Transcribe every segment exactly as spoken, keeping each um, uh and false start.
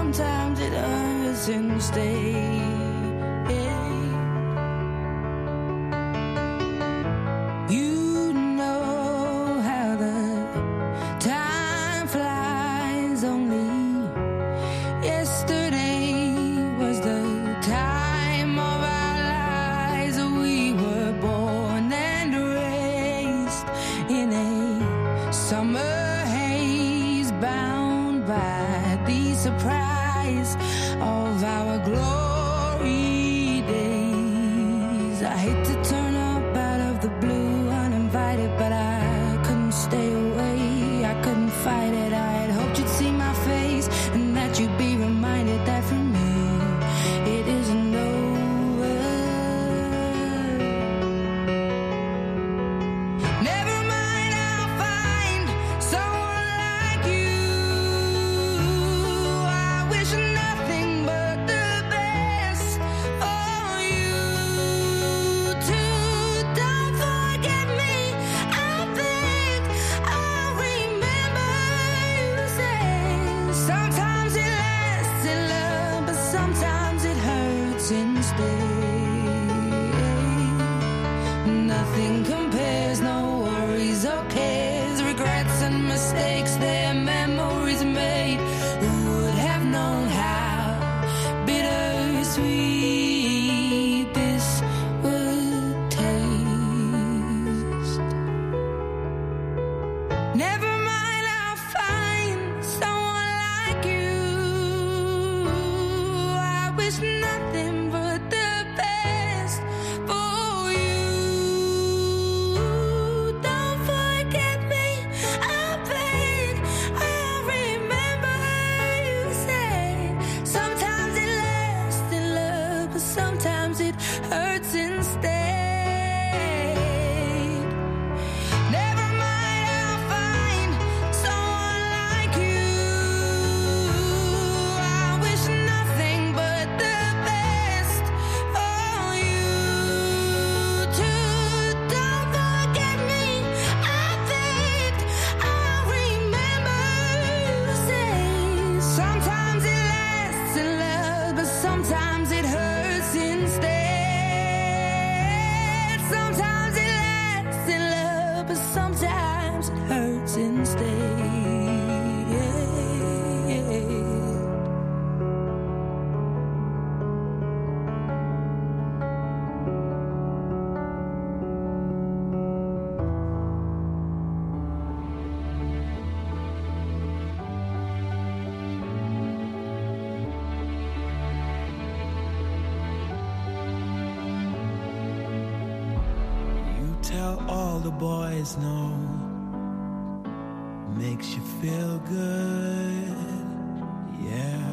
sometimes it hurts instead. You know how the time flies. Only yesterday was the time of our lives. We were born and raised in a summer haze, bound by the surprise of our glory days. I hate to turn up out of the blue uninvited, but I couldn't stay away, I couldn't fight it. I had hoped you'd see my face and that you'd be reminded that for me it isn't over. Never mind, I'll find someone like you. I wish nothing but the best for you too. Don't forget me, I beg. I'll remember you said sometimes it lasts in love, but sometimes it hurts instead. Nothing compares, no worries or cares, regrets and mistakes, their memories made. Who would have known how bittersweet this would taste? Never mind, I'll find someone like you. I wish nothing but the best for you. Don't forget me, I beg. I'll remember you said sometimes it lasts in love, but sometimes it hurts instead. Never mind, I'll find someone like you. I wish nothing but the best for you too. Don't forget me, I beg. I'll remember you say sometimes it lasts in love, but sometimes it hurts instead. Sometimes it lasts in love, but sometimes it hurts instead. You tell all the boys no, makes you feel good, yeah.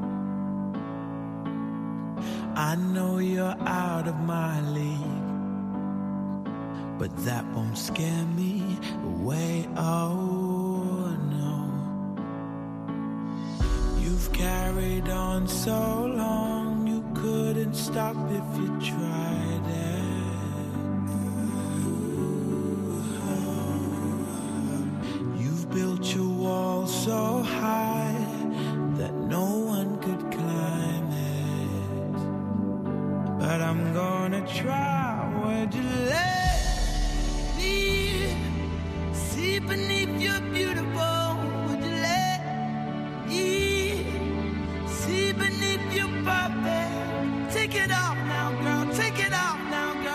I know you're out of my league, but that won't scare me away, oh no. You've carried on so long, you couldn't stop if you tried it. You've built your wall so high that no one could climb it. But I'm gonna try. Would you let me see beneath your beautiful? Would you let me see beneath your perfect? Take it off now, girl. Take it off now, girl.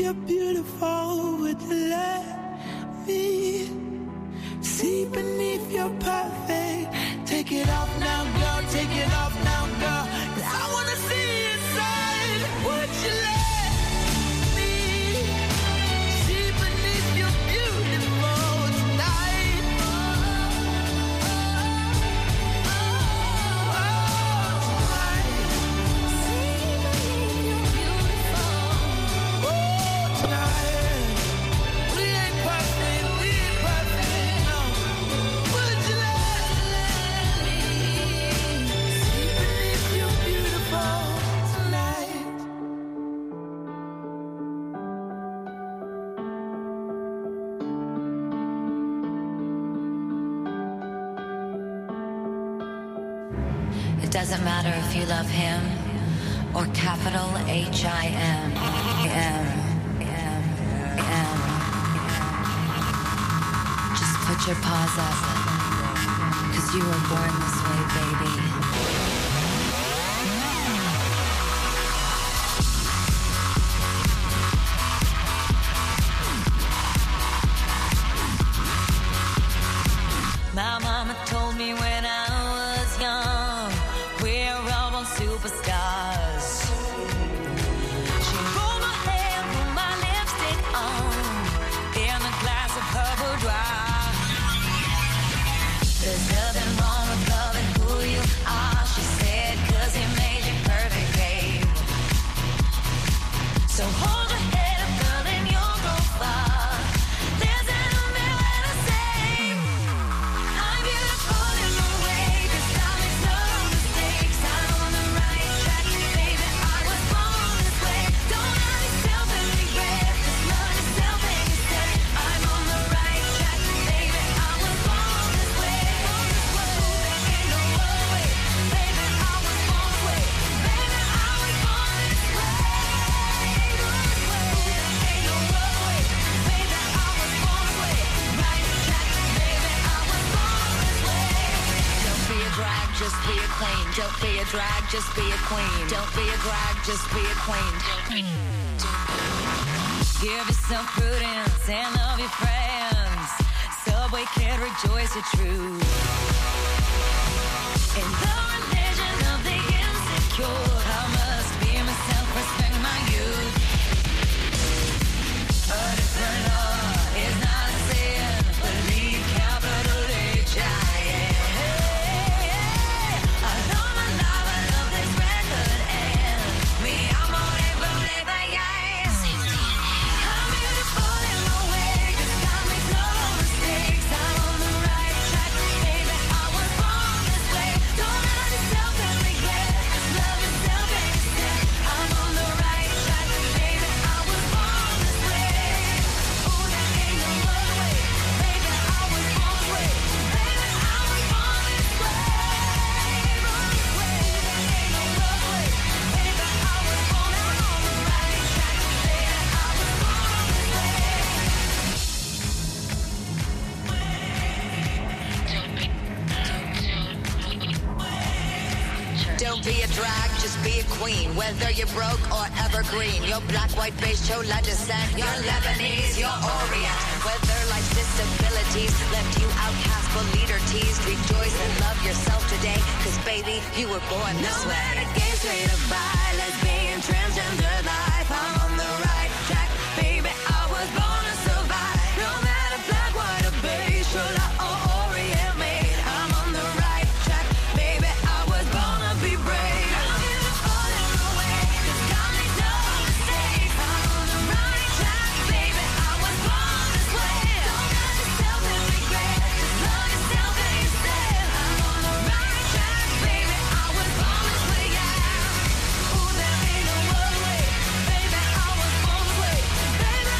you're beautiful, would you let me see beneath your perfect? Take it off now, girl, take it off now, girl, 'cause I wanna see inside. Would you let me see beneath your beautiful tonight? Oh, oh, tonight. See beneath your beautiful. Oh, tonight. We ain't perfect, we ain't perfect, no. Would you let me see beneath your beautiful tonight? It doesn't matter if you love him or capital H I M. M. M. M. Just put your paws up, 'cause you were born this way, baby. My mama told me when I was young, we're all born superstars. She rolled my hair, put my lipstick on, in a glass of her boudoir. There's nothing wrong with loving who you are, she said, 'cause he made you perfect, babe. So hold your head up, girl, and you'll go far. There's an million to say. I'm beautiful in my way, 'cause I make no mistakes. I'm on the right track, baby, I was born this way. Don't have yourself in regret, just love yourself and you say, I'm on the right track, baby, I was born this way. There ain't no other way, baby, I was born this way. Baby, I was born this way. There ain't no other way, baby, I was born this way. Right track, baby, I was born this way. Don't be a drag, just be a queen. Don't be a drag, just be a queen. Don't be a drag, just be a queen. Give yourself prudence and love your friends. Subway kid, rejoice your truth. In the religion of the insecure, I must be myself, respect my youth. A different law is not a sin, believe capital H I M. I love my life, I love this record, and me, I'm on it, but yes. I'm beautiful in my way, 'cause I make no mistakes. I'm on the right track, baby, I was born this way. Don't have yourself in regret, just love yourself and you say, I'm on the right track, baby, I was born this way. Oh, there ain't no other way, baby, I was born this way. Baby, I was born this way. Born this way. There ain't no other way, baby, I was born this way. On the right track, baby, I was born this way. Don't be a drag, just be a queen. Whether you're broke or evergreen, you're black, white, beige, chola descent, you're Lebanese, you're Orient. Whether life's disabilities left you outcast but leader teased, rejoice and love yourself today, 'cause baby, you were born this way. No matter gay, straight or bi, lesbian, transgender life, I'm on the right track, baby, I was born to survive. No matter black, white or beige, chola or Orient made, I'm on the right track, baby, I was born to be brave. I'm beautiful in my way, 'cause I make no mistakes. I'm on the right track, baby, I was born this way. Don't have yourself in regret, just love yourself and you say, I'm on the right track, baby, I was born this way, yeah. Ooh, there ain't no other way, baby, I was born this way. Baby,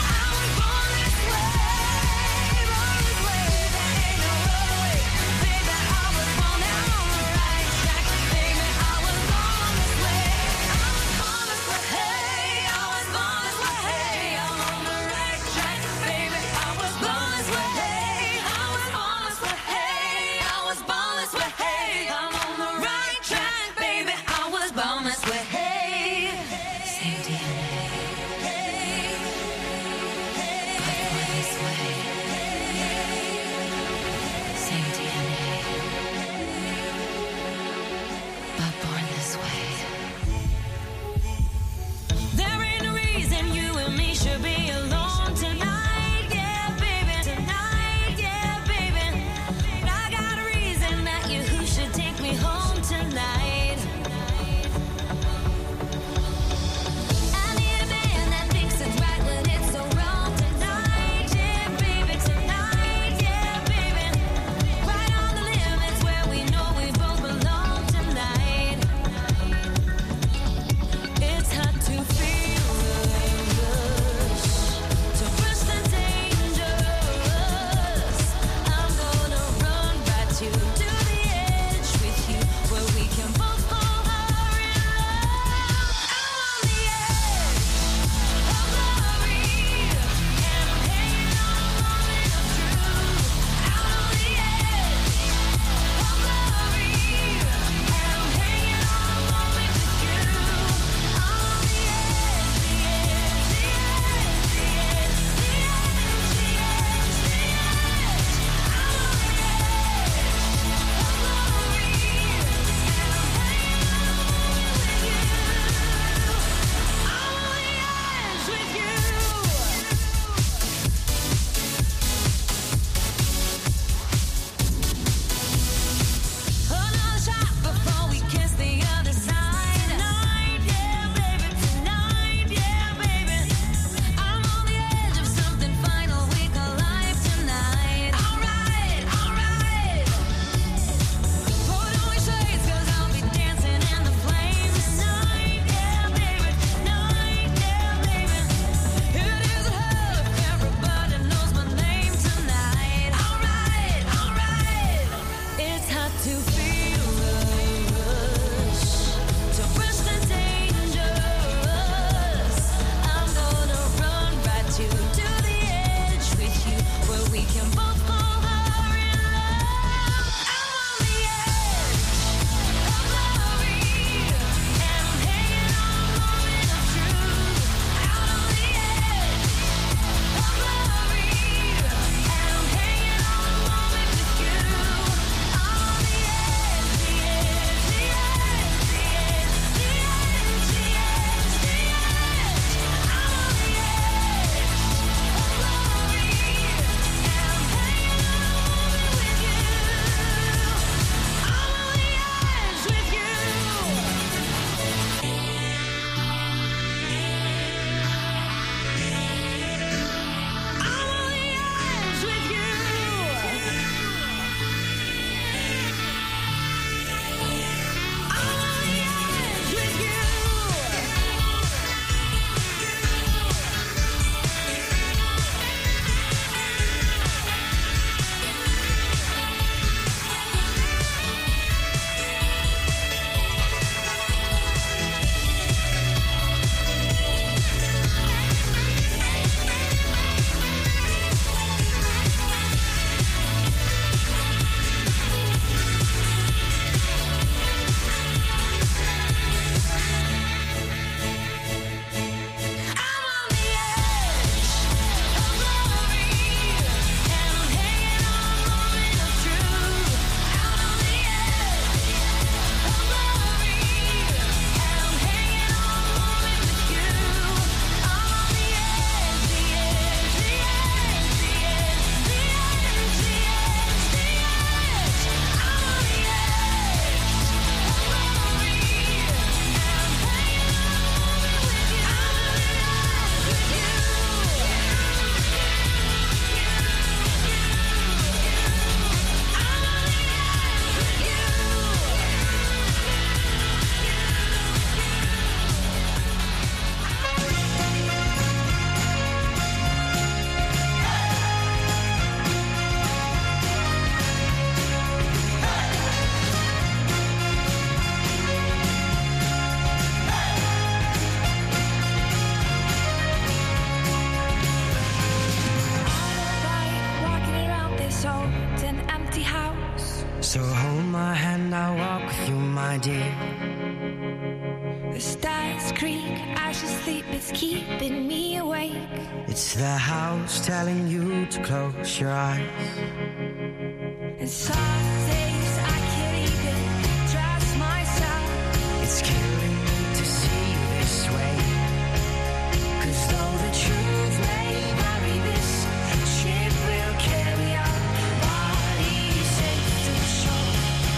So hold my hand, I'll walk with you, my dear. The stars creak, I should sleep, it's keeping me awake. It's the house telling you to close your eyes. And some days I can't even trust myself. It's killing me to see you this way. 'Cause though the truth may vary, this ship will carry our bodies safe to shore.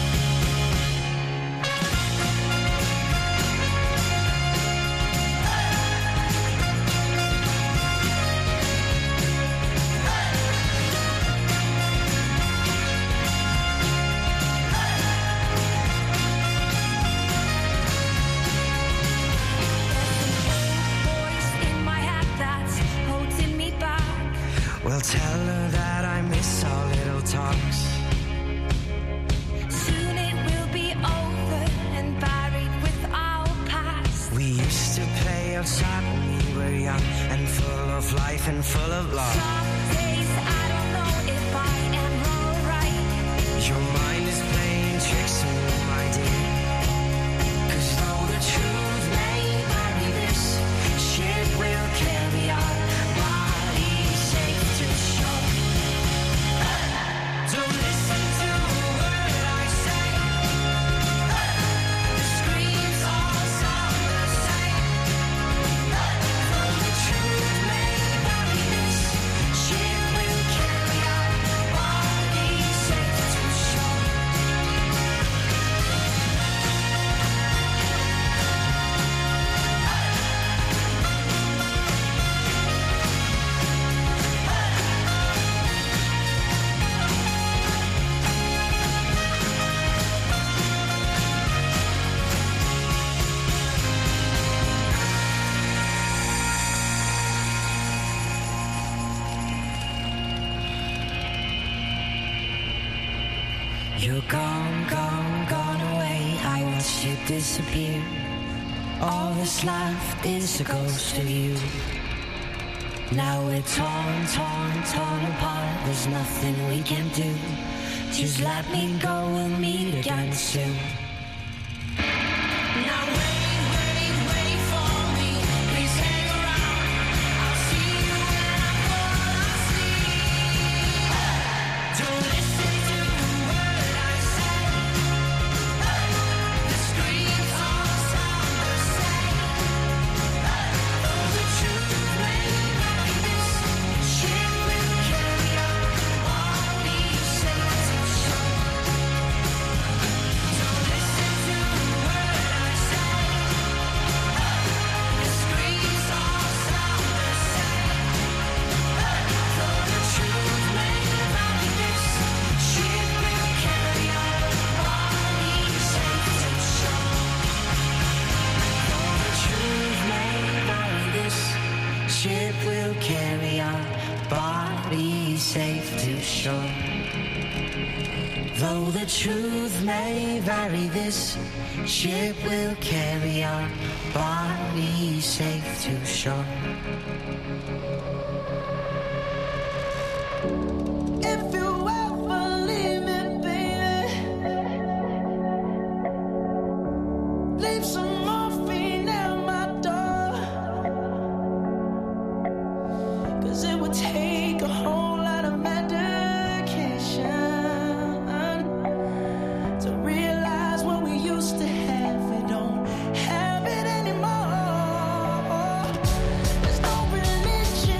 Well, tell her that I miss our little talks. Soon it will be over and buried with our past. We used to play outside when we were young and full of life and full of love. Some days I don't know if I am wrong or right. Your mind is playing tricks on me, my dear. 'Cause though the truth may vary, this ship will carry our bodies safe to shore. Don't listen to a word I say. The screams all sound the same. Though the truth may vary, this ship will carry our bodies safe to shore. You're gone, gone, gone away. I watched you disappear. All that's left is a ghost of you. Now we're torn, torn, torn apart. There's nothing we can do. Just let me go, we'll meet again soon. Now wait, wait, wait for me. Please hang around. I'll see you when I fall asleep. Don't listen to a word I say. The screams all sound the same. Though the truth may vary, this ship will carry our bodies safe to shore. Don't listen to a word I say. The screams all sound the same. Though the truth may vary, this ship will carry our bodies safe to shore. Though the truth may vary, this ship will carry our bodies safe to shore. Though the truth may vary, this ship will carry our bodies safe to shore. If you ever leave me, baby, leave some morphine at my door. 'Cause it would take a whole lot of medication to realize what we used to have. We don't have it anymore. There's no religion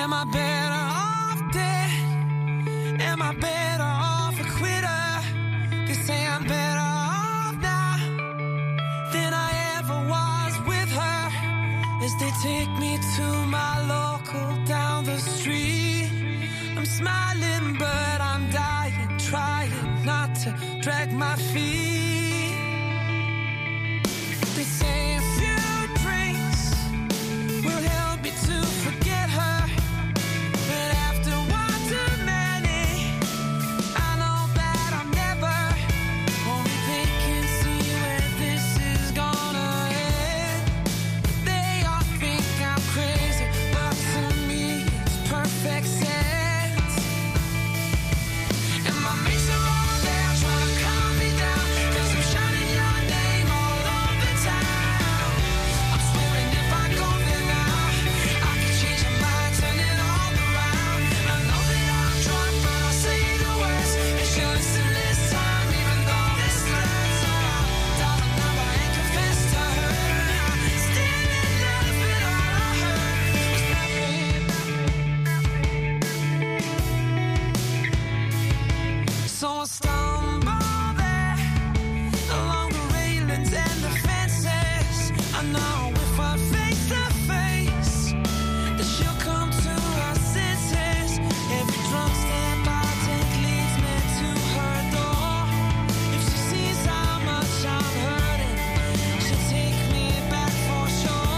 Am I better off dead? Am I better off a quitter? They say I'm better off now than I ever was with her. As they take me to my local down the street, I'm smiling but I'm dying, trying not to drag my feet. They say a few drinks will help me to forget her, but after one too many, I know that I'm never. Only they can see where this is gonna end. They all think I'm crazy, but to me it's perfect sense. And my mates are all there trying to calm me down, 'cause I'm shouting your name all over town. I'm swearing if I go there now, I can change your mind, turn it all around. I know that I'm drunk, but I'll say the words, and she'll listen this time, even though this hurts. So I'll dial the number and confess to her. Still in love, but all I heard was nothing, nothing, nothing. So I stumble there along the railings and the fences. I know if we're face to face, that she'll come to her senses. Every drunk step I take leads me to her door. If she sees how much I'm hurting, she'll take me back for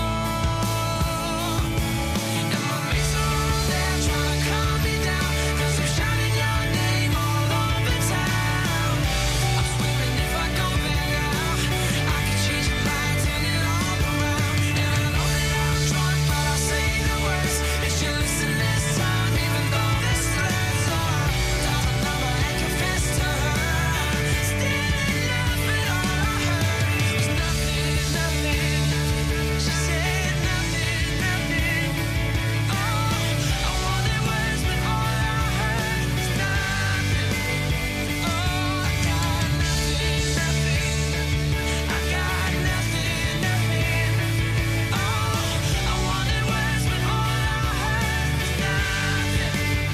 sure. And my mates are all there trying to calm me down, 'cause I'm shouting your name all over town. I'm swearing if I go there now, I can change your mind, turn it all around. And I know that I'm drunk, but I'll say the words, and she'll listen this time, even though this hurts. So I'll dial the number and confess to her. Still in love, but all I heard was nothing, nothing. She said nothing, nothing. Oh, I wanted words, but all I heard was nothing. Oh, I got nothing, nothing. I got nothing, nothing. Oh, I wanted words, but all I heard was nothing.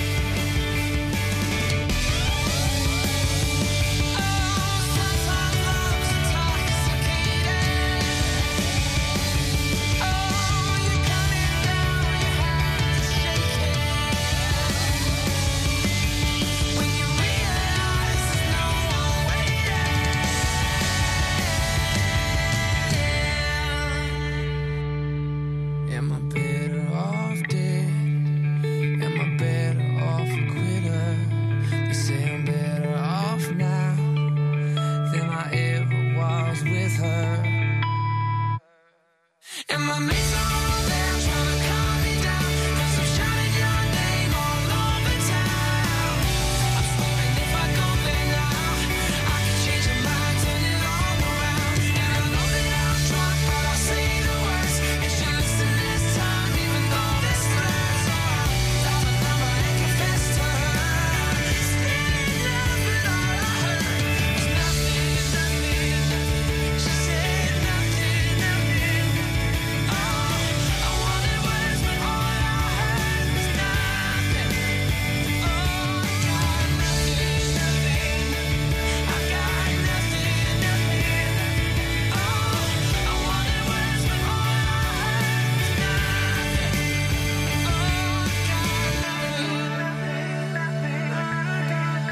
Oh, sometimes love's intoxicating. Oh, you're coming down, your hands are shaking. When you realize there's no one waiting. Am I better off dead? Am I better off a quitter? They say I'm better off now than I ever was with her. And my mates are all there trying to calm me down, 'cause I'm shouting your name all over town. I'm swearing if I go there now, I can change your mind, turn it all around. And I know that I'm drunk, but I'll say the words, and she'll listen this time, even though this hurts. So I'll dial the number and confess to her. Still in love, but all I heard was nothing, nothing. She said nothing, nothing. Oh, I wanted words, but all I heard was nothing. Oh, I got nothing, nothing. I got nothing, nothing. Oh, I wanted words, but all I heard was nothing. Oh, I got nothing, nothing. I got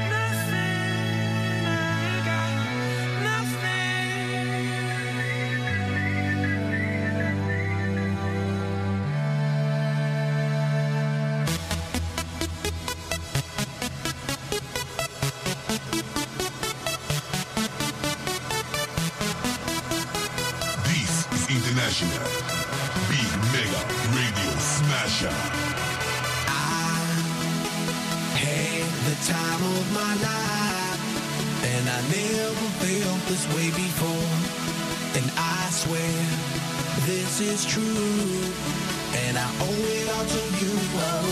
nothing, This is International Big Mega Radio Smasher. Had the time of my life, and I never felt this way before. And I swear this is true, and I owe it all to you. Oh,